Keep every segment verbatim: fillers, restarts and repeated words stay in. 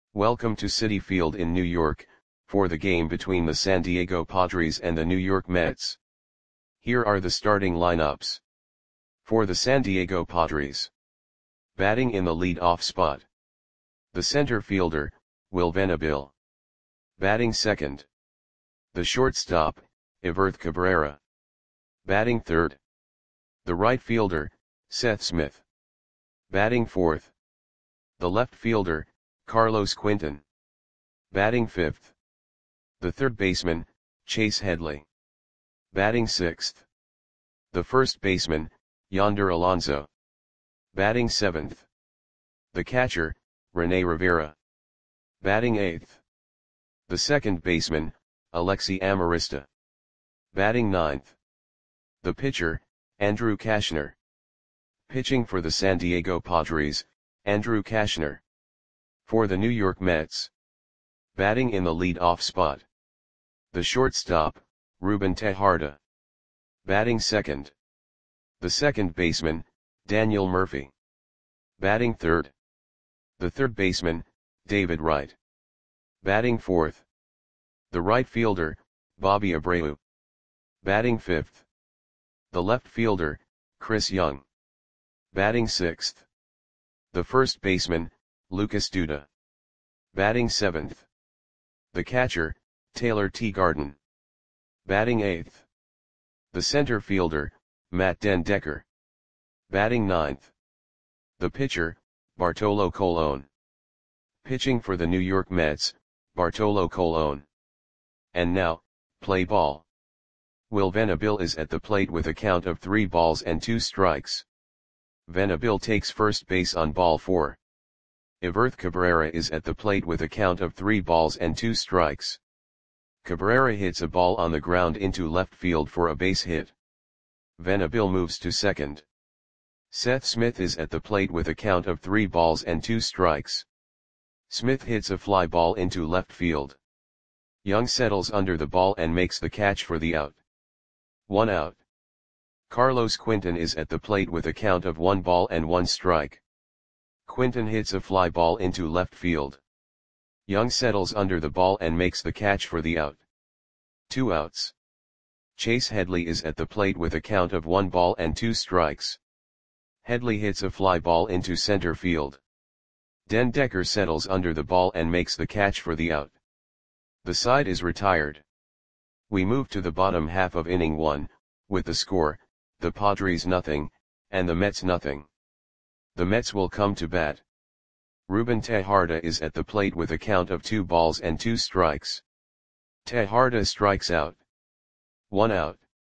Welcome to Citi Field in New York, for the game between the San Diego Padres and the New York Mets. Here are the starting lineups. For the San Diego Padres. Batting in the lead-off spot. The center fielder, Will Venable. Batting second. The shortstop, Everth Cabrera. Batting third. The right fielder, Seth Smith. Batting fourth. The left fielder, Carlos Quentin. Batting fifth. The third baseman, Chase Headley. Batting sixth. The first baseman, Yonder Alonso. Batting seventh. The catcher, Rene Rivera. Batting eighth. The second baseman, Alexi Amarista. Batting ninth. The pitcher, Andrew Cashner. Pitching for the San Diego Padres, Andrew Cashner. For the New York Mets. Batting in the lead-off spot. The shortstop, Ruben Tejada. Batting second. The second baseman, Daniel Murphy. Batting third. The third baseman, David Wright. Batting fourth. The right fielder, Bobby Abreu. Batting fifth. The left fielder, Chris Young. Batting sixth. The first baseman, Lucas Duda. Batting seventh. The catcher, Taylor Teagarden. Batting eighth. The center fielder, Matt den Dekker. Batting ninth. The pitcher, Bartolo Colon. Pitching for the New York Mets, Bartolo Colon. And now, play ball. Will Venable is at the plate with a count of three balls and two strikes. Venable takes first base on ball four. Everth Cabrera is at the plate with a count of three balls and two strikes. Cabrera hits a ball on the ground into left field for a base hit. Venable moves to second. Seth Smith is at the plate with a count of three balls and two strikes. Smith hits a fly ball into left field. Young settles under the ball and makes the catch for the out. One out. Carlos Quentin is at the plate with a count of one ball and one strike. Quentin hits a fly ball into left field. Young settles under the ball and makes the catch for the out. Two outs. Chase Headley is at the plate with a count of one ball and two strikes. Headley hits a fly ball into center field. Den Dekker settles under the ball and makes the catch for the out. The side is retired. We move to the bottom half of inning one, with the score, the Padres nothing, and the Mets nothing. The Mets will come to bat. Ruben Tejada is at the plate with a count of two balls and two strikes. Tejada strikes out. One out.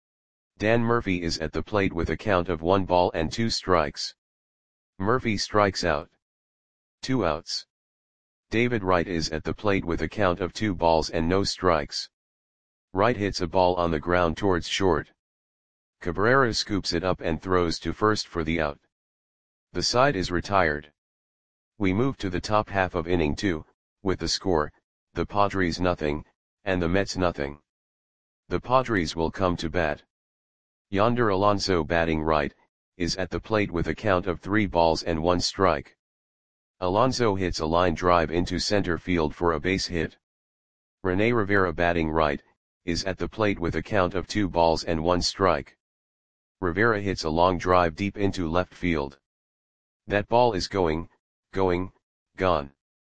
Dan Murphy is at the plate with a count of one ball and two strikes. Murphy strikes out. Two outs. David Wright is at the plate with a count of two balls and no strikes. Wright hits a ball on the ground towards short. Cabrera scoops it up and throws to first for the out. The side is retired. We move to the top half of inning two, with the score, the Padres nothing, and the Mets nothing. The Padres will come to bat. Yonder Alonso batting right, is at the plate with a count of three balls and one strike. Alonso hits a line drive into center field for a base hit. Rene Rivera batting right, is at the plate with a count of two balls and one strike. Rivera hits a long drive deep into left field. That ball is going, going, gone.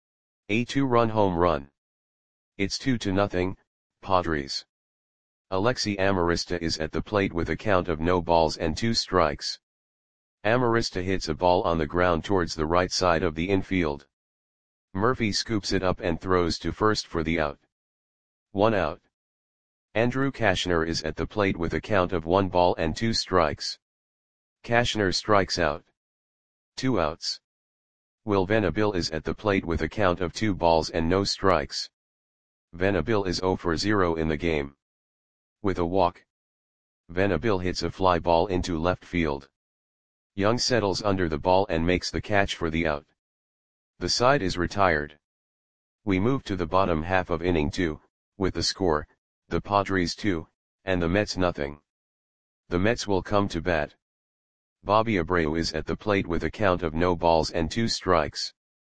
A two-run home run. It's two to nothing, Padres. Alexi Amarista is at the plate with a count of no balls and two strikes. Amarista hits a ball on the ground towards the right side of the infield. Murphy scoops it up and throws to first for the out. One out. Andrew Cashner is at the plate with a count of one ball and two strikes. Cashner strikes out. Two outs. Will Venable is at the plate with a count of two balls and no strikes. Venable is zero for zero in the game. With a walk. Venable hits a fly ball into left field. Young settles under the ball and makes the catch for the out. The side is retired. We move to the bottom half of inning two, with the score, the Padres two, and the Mets nothing. The Mets will come to bat. Bobby Abreu is at the plate with a count of no balls and two strikes.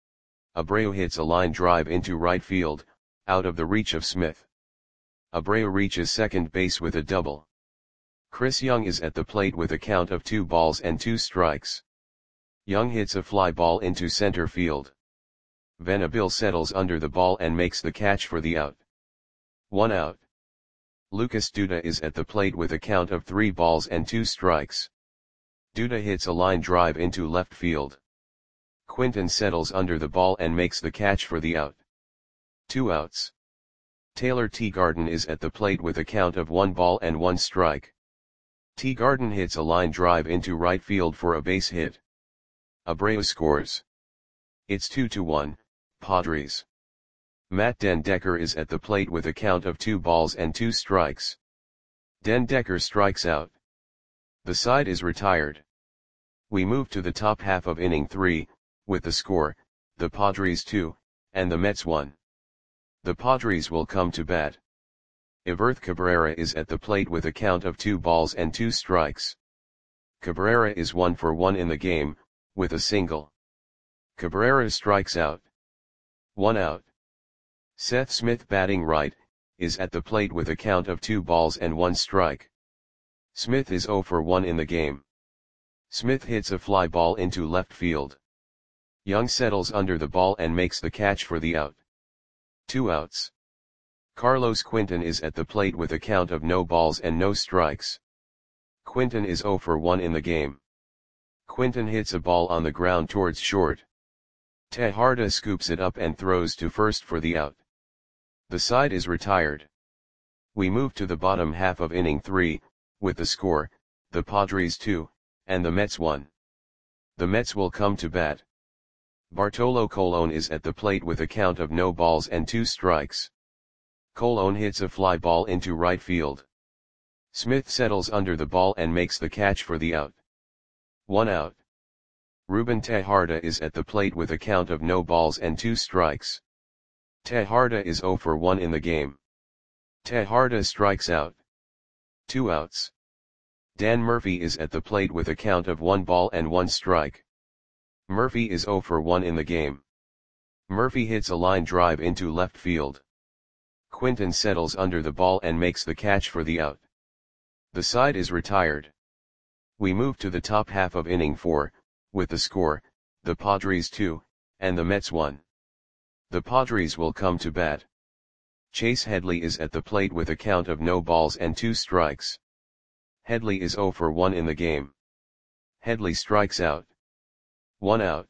Abreu hits a line drive into right field, out of the reach of Smith. Abreu reaches second base with a double. Chris Young is at the plate with a count of two balls and two strikes. Young hits a fly ball into center field. Venable settles under the ball and makes the catch for the out. One out. Lucas Duda is at the plate with a count of three balls and two strikes. Duda hits a line drive into left field. Quinton settles under the ball and makes the catch for the out. Two outs. Taylor Teagarden is at the plate with a count of one ball and one strike. Teagarden hits a line drive into right field for a base hit. Abreu scores. It's two to one, Padres. Matt Den Decker is at the plate with a count of two balls and two strikes. Den Decker strikes out. The side is retired. We move to the top half of inning three, with the score, the Padres two, and the Mets one. The Padres will come to bat. Everth Cabrera is at the plate with a count of two balls and two strikes. Cabrera is one for one in the game, with a single. Cabrera strikes out. One out. Seth Smith, batting right, is at the plate with a count of two balls and one strike. Smith is zero for one in the game. Smith hits a fly ball into left field. Young settles under the ball and makes the catch for the out. Two outs. Carlos Quinton is at the plate with a count of no balls and no strikes. Quinton is zero for one in the game. Quinton hits a ball on the ground towards short. Tejada scoops it up and throws to first for the out. The side is retired. We move to the bottom half of inning three, with the score, the Padres two, and the Mets one. The Mets will come to bat. Bartolo Colon is at the plate with a count of no balls and two strikes. Colon hits a fly ball into right field. Smith settles under the ball and makes the catch for the out. One out. Ruben Tejada is at the plate with a count of no balls and two strikes. Tejada is zero for one in the game. Tejada strikes out. Two outs. Dan Murphy is at the plate with a count of one ball and one strike. Murphy is zero for one in the game. Murphy hits a line drive into left field. Quinton settles under the ball and makes the catch for the out. The side is retired. We move to the top half of inning four, with the score, the Padres two, and the Mets one. The Padres will come to bat. Chase Headley is at the plate with a count of no balls and two strikes. Headley is zero for one in the game. Headley strikes out. One out.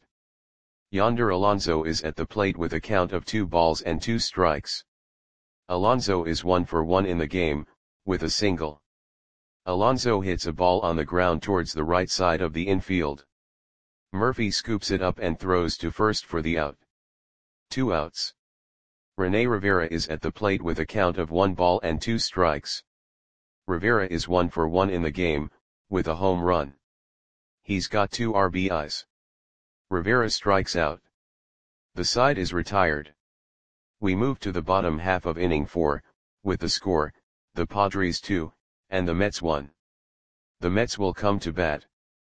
Yonder Alonso is at the plate with a count of two balls and two strikes. Alonso is one for one in the game, with a single. Alonso hits a ball on the ground towards the right side of the infield. Murphy scoops it up and throws to first for the out. Two outs. Rene Rivera is at the plate with a count of one ball and two strikes. Rivera is one for one in the game, with a home run. He's got two R B Is. Rivera strikes out. The side is retired. We move to the bottom half of inning four, with the score, the Padres two, and the Mets one. The Mets will come to bat.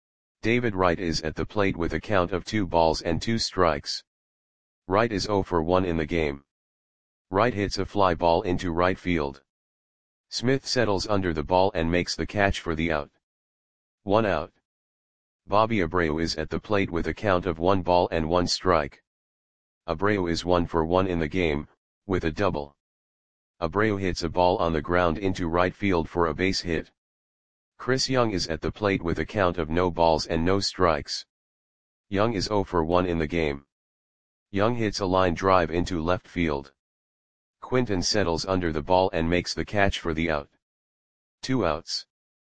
David Wright is at the plate with a count of two balls and two strikes. Wright is zero for one in the game. Wright hits a fly ball into right field. Smith settles under the ball and makes the catch for the out. One out. Bobby Abreu is at the plate with a count of one ball and one strike. Abreu is one for one in the game, with a double. Abreu hits a ball on the ground into right field for a base hit. Chris Young is at the plate with a count of no balls and no strikes. Young is zero for one in the game. Young hits a line drive into left field. Quinton settles under the ball and makes the catch for the out. Two outs.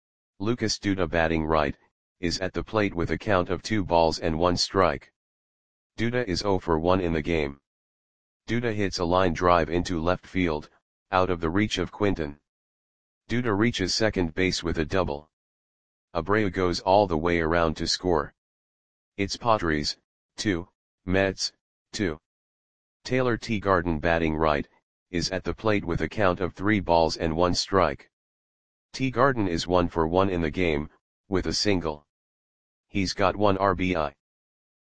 Lucas Duda, batting right, is at the plate with a count of two balls and one strike. Duda is zero for one in the game. Duda hits a line drive into left field, out of the reach of Quinton. Duda reaches second base with a double. Abreu goes all the way around to score. It's Padres, two, Mets, two. Taylor Teagarden, batting right, is at the plate with a count of three balls and one strike. Teagarden is one for one in the game, with a single. He's got one R B I.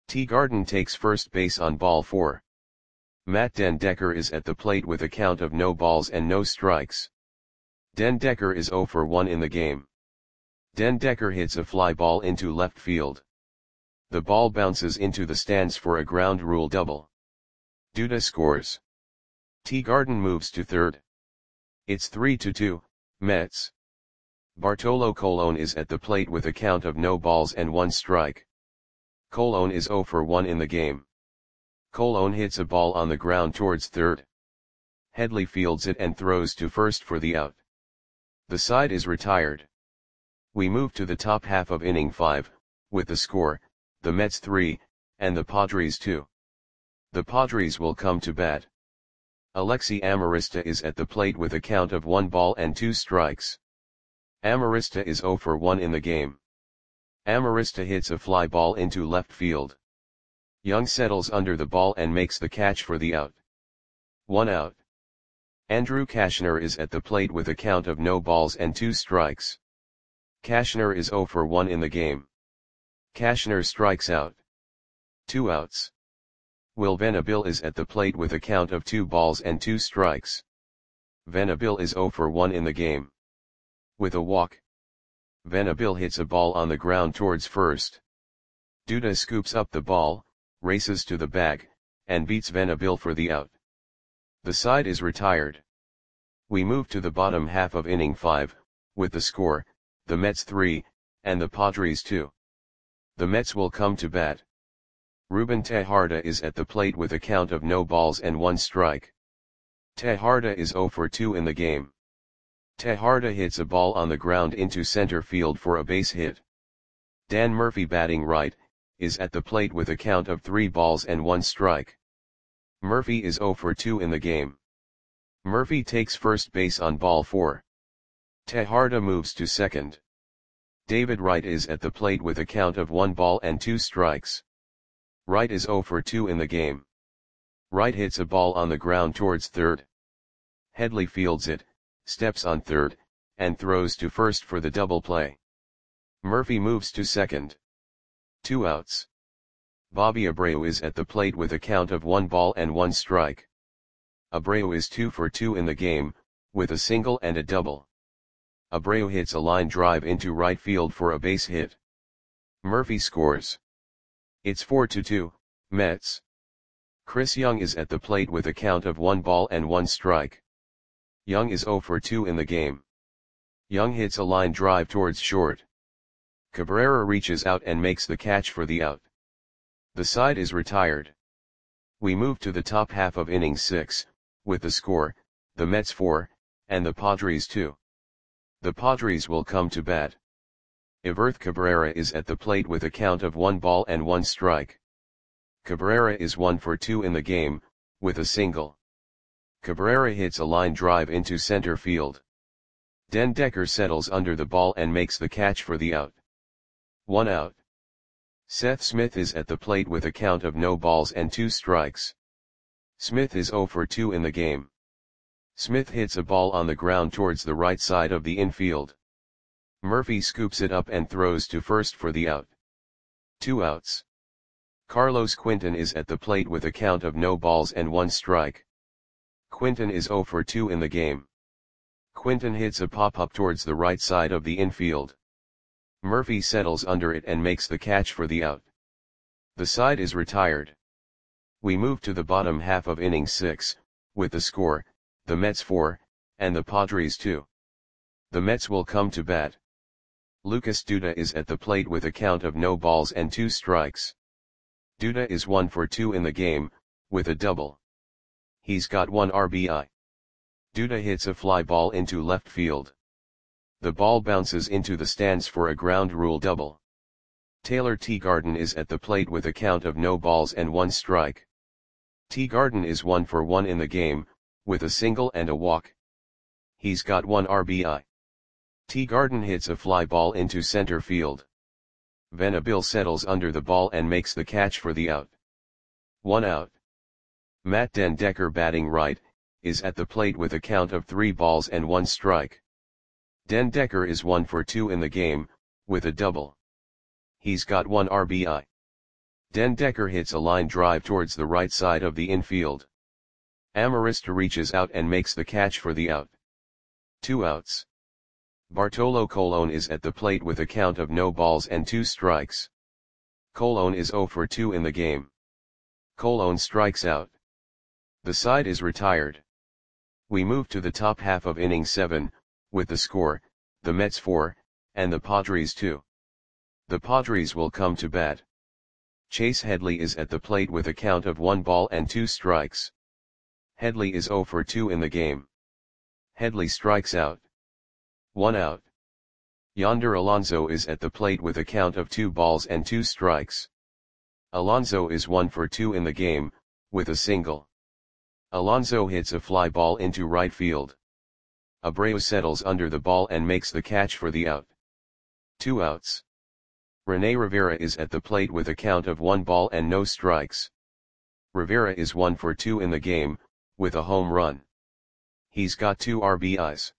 Teegarden takes first base on ball four. Matt Den Dekker is at the plate with a count of no balls and no strikes. Den Dekker is zero for one in the game. Den Dekker hits a fly ball into left field. The ball bounces into the stands for a ground rule double. Duda scores. Teegarden moves to third. It's three to two, Mets. Bartolo Colon is at the plate with a count of no balls and one strike. Colon is zero for one in the game. Colon hits a ball on the ground towards third. Headley fields it and throws to first for the out. The side is retired. We move to the top half of inning five, with the score, the Mets three, and the Padres two. The Padres will come to bat. Alexi Amarista is at the plate with a count of one ball and two strikes. Amarista is zero for one in the game. Amarista hits a fly ball into left field. Young settles under the ball and makes the catch for the out. One out. Andrew Cashner is at the plate with a count of no balls and two strikes. Cashner is zero for one in the game. Cashner strikes out. Two outs. Will Venable is at the plate with a count of two balls and two strikes. Venable is zero for one in the game. With a walk. Venable hits a ball on the ground towards first. Duda scoops up the ball, races to the bag, and beats Venable for the out. The side is retired. We move to the bottom half of inning five, with the score, the Mets three, and the Padres two. The Mets will come to bat. Ruben Tejada is at the plate with a count of no balls and one strike. Tejada is zero for two in the game. Tejada hits a ball on the ground into center field for a base hit. Dan Murphy, batting right, is at the plate with a count of three balls and one strike. Murphy is zero for two in the game. Murphy takes first base on ball four. Tejada moves to second. David Wright is at the plate with a count of one ball and two strikes. Wright is zero for two in the game. Wright hits a ball on the ground towards third. Headley fields it, steps on third, and throws to first for the double play. Murphy moves to second. Two outs. Bobby Abreu is at the plate with a count of one ball and one strike. Abreu is two for two in the game, with a single and a double. Abreu hits a line drive into right field for a base hit. Murphy scores. It's four to two, Mets. Chris Young is at the plate with a count of one ball and one strike. Young is zero for two in the game. Young hits a line drive towards short. Cabrera reaches out and makes the catch for the out. The side is retired. We move to the top half of inning six, with the score, the Mets four, and the Padres two. The Padres will come to bat. Everth Cabrera is at the plate with a count of one ball and one strike. Cabrera is one for two in the game, with a single. Cabrera hits a line drive into center field. Den Dekker settles under the ball and makes the catch for the out. One out. Seth Smith is at the plate with a count of no balls and two strikes. Smith is zero for two in the game. Smith hits a ball on the ground towards the right side of the infield. Murphy scoops it up and throws to first for the out. Two outs. Carlos Quinton is at the plate with a count of no balls and one strike. Quinton is zero for two in the game. Quinton hits a pop-up towards the right side of the infield. Murphy settles under it and makes the catch for the out. The side is retired. We move to the bottom half of inning six, with the score, the Mets four, and the Padres two. The Mets will come to bat. Lucas Duda is at the plate with a count of no balls and two strikes. Duda is one for two in the game, with a double. He's got one R B I. Duda hits a fly ball into left field. The ball bounces into the stands for a ground rule double. Taylor Teegarden is at the plate with a count of no balls and one strike. Teegarden is one for one in the game, with a single and a walk. He's got one R B I. Teegarden hits a fly ball into center field. Venable settles under the ball and makes the catch for the out. One out. Matt Den Dekker, batting right, is at the plate with a count of three balls and one strike. Den Dekker is one for two in the game, with a double. He's got one R B I. Den Decker hits a line drive towards the right side of the infield. Amarista reaches out and makes the catch for the out. Two outs. Bartolo Colon is at the plate with a count of no balls and two strikes. Colon is zero for two in the game. Colon strikes out. The side is retired. We move to the top half of inning seven, with the score, the Mets four, and the Padres two. The Padres will come to bat. Chase Headley is at the plate with a count of one ball and two strikes. Headley is zero for two in the game. Headley strikes out. One out. Yonder Alonso is at the plate with a count of two balls and two strikes. Alonso is one for two in the game, with a single. Alonso hits a fly ball into right field. Abreu settles under the ball and makes the catch for the out. Two outs. Rene Rivera is at the plate with a count of one ball and no strikes. Rivera is one for two in the game, with a home run. He's got two R B Is.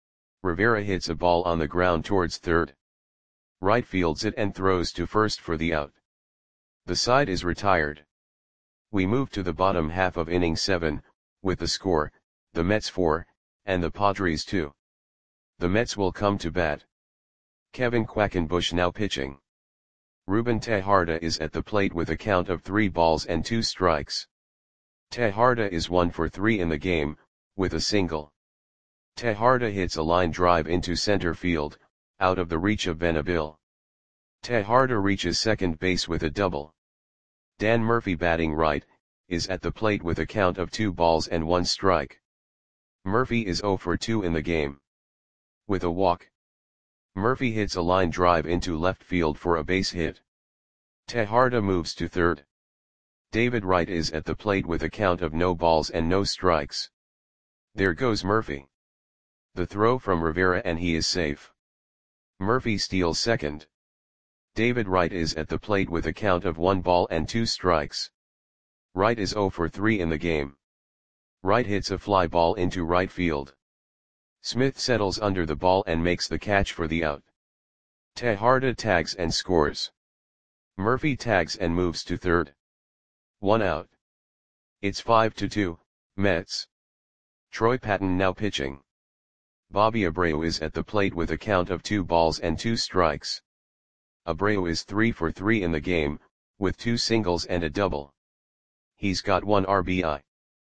Rivera hits a ball on the ground towards third. Right fields it and throws to first for the out. The side is retired. We move to the bottom half of inning seven, with the score, the Mets four, and the Padres two. The Mets will come to bat. Kevin Quackenbush now pitching. Ruben Tejada is at the plate with a count of three balls and two strikes. Tejada is one for three in the game, with a single. Tejada hits a line drive into center field, out of the reach of Venabil. Tejada reaches second base with a double. Dan Murphy batting right, is at the plate with a count of two balls and one strike. Murphy is zero for two in the game. With a walk. Murphy hits a line drive into left field for a base hit. Tejada moves to third. David Wright is at the plate with a count of no balls and no strikes. There goes Murphy. The throw from Rivera and he is safe. Murphy steals second. David Wright is at the plate with a count of one ball and two strikes. Wright is zero for three in the game. Wright hits a fly ball into right field. Smith settles under the ball and makes the catch for the out. Tejada tags and scores. Murphy tags and moves to third. One out. It's five to two, Mets. Troy Patton now pitching. Bobby Abreu is at the plate with a count of two balls and two strikes. Abreu is three for three in the game, with two singles and a double. He's got one R B I.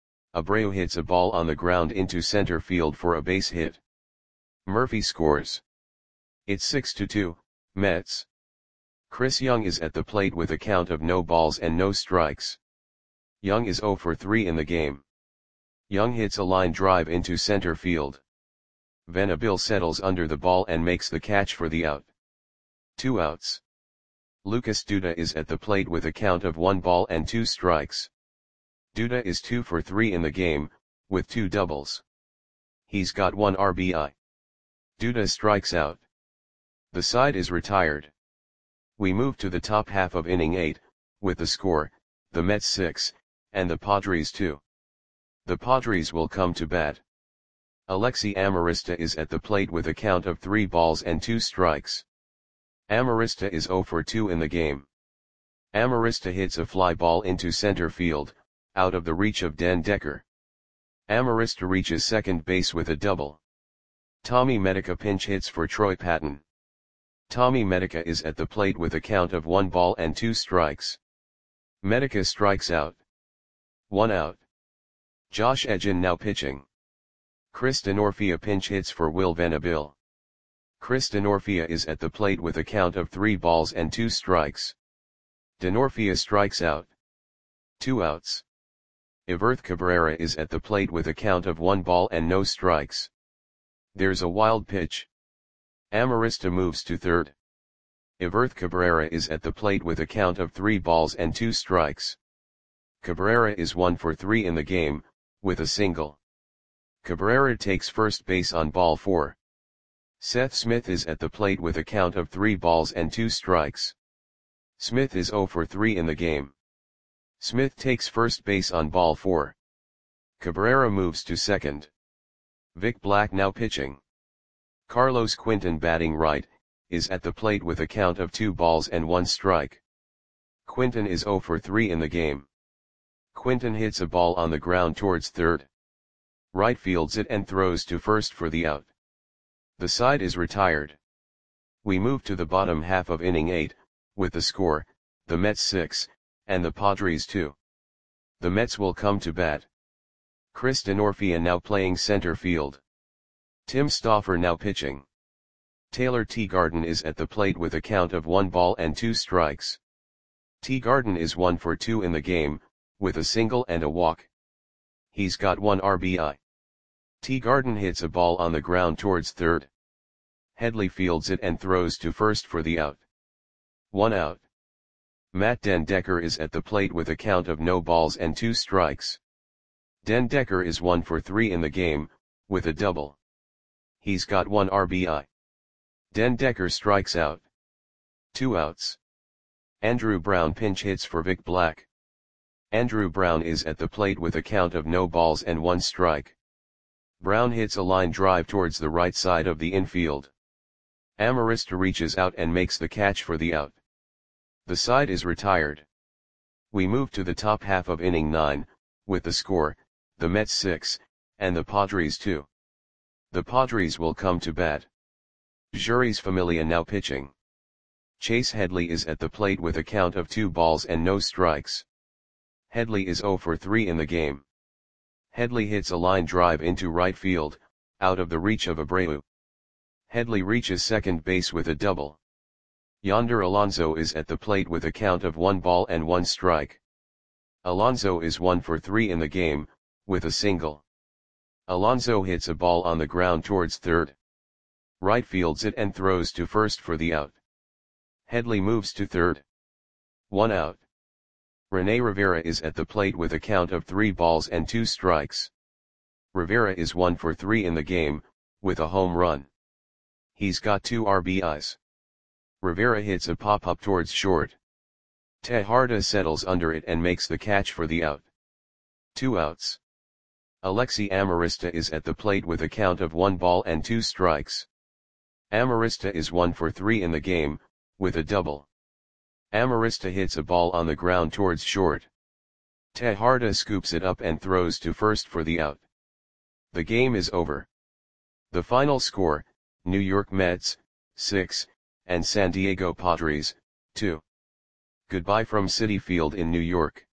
Abreu hits a ball on the ground into center field for a base hit. Murphy scores. It's six to two, Mets. Chris Young is at the plate with a count of no balls and no strikes. Young is zero for three in the game. Young hits a line drive into center field. Venabil settles under the ball and makes the catch for the out. Two outs. Lucas Duda is at the plate with a count of one ball and two strikes. Duda is two for three in the game, with two doubles. He's got one R B I. Duda strikes out. The side is retired. We move to the top half of inning eight, with the score, the Mets six, and the Padres two. The Padres will come to bat. Alexi Amarista is at the plate with a count of three balls and two strikes. Amarista is zero for two in the game. Amarista hits a fly ball into center field, out of the reach of Den Decker. Amarista reaches second base with a double. Tommy Medica pinch hits for Troy Patton. Tommy Medica is at the plate with a count of one ball and two strikes. Medica strikes out. One out. Josh Edgin now pitching. Chris Denorfia pinch hits for Will Venabil. Chris Denorfia is at the plate with a count of three balls and two strikes. Denorfia strikes out. Two outs. Iverth Cabrera is at the plate with a count of one ball and no strikes. There's a wild pitch. Amarista moves to third. Iverth Cabrera is at the plate with a count of three balls and two strikes. Cabrera is one for three in the game, with a single. Cabrera takes first base on ball four. Seth Smith is at the plate with a count of three balls and two strikes. Smith is zero for three in the game. Smith takes first base on ball four. Cabrera moves to second. Vic Black now pitching. Carlos Quinton batting right, is at the plate with a count of two balls and one strike. Quinton is zero for three in the game. Quinton hits a ball on the ground towards third. Right fields it and throws to first for the out. The side is retired. We move to the bottom half of inning eight, with the score, the Mets six, and the Padres two. The Mets will come to bat. Chris Denorfia now playing center field. Tim Stauffer now pitching. Taylor Teagarden is at the plate with a count of one ball and two strikes. Teagarden is one for two in the game, with a single and a walk. He's got one R B I. Teagarden hits a ball on the ground towards third. Headley fields it and throws to first for the out. One out. Matt Den Decker is at the plate with a count of no balls and two strikes. Den Decker is one for three in the game, with a double. He's got one R B I. Den Decker strikes out. Two outs. Andrew Brown pinch hits for Vic Black. Andrew Brown is at the plate with a count of no balls and one strike. Brown hits a line drive towards the right side of the infield. Amarista reaches out and makes the catch for the out. The side is retired. We move to the top half of inning nine, with the score, the Mets six, and the Padres two. The Padres will come to bat. Jeurys Familia now pitching. Chase Headley is at the plate with a count of two balls and no strikes. Headley is zero for three in the game. Headley hits a line drive into right field, out of the reach of Abreu. Headley reaches second base with a double. Yonder Alonso is at the plate with a count of one ball and one strike. Alonso is one for three in the game, with a single. Alonso hits a ball on the ground towards third. Right fields it and throws to first for the out. Headley moves to third. One out. Rene Rivera is at the plate with a count of three balls and two strikes. Rivera is one for three in the game, with a home run. He's got two R B Is. Rivera hits a pop-up towards short. Tejarda settles under it and makes the catch for the out. Two outs. Alexi Amarista is at the plate with a count of one ball and two strikes. Amarista is one for three in the game, with a double. Amarista hits a ball on the ground towards short. Tejarda scoops it up and throws to first for the out. The game is over. The final score, New York Mets, six, and San Diego Padres, two. Goodbye from Citi Field in New York.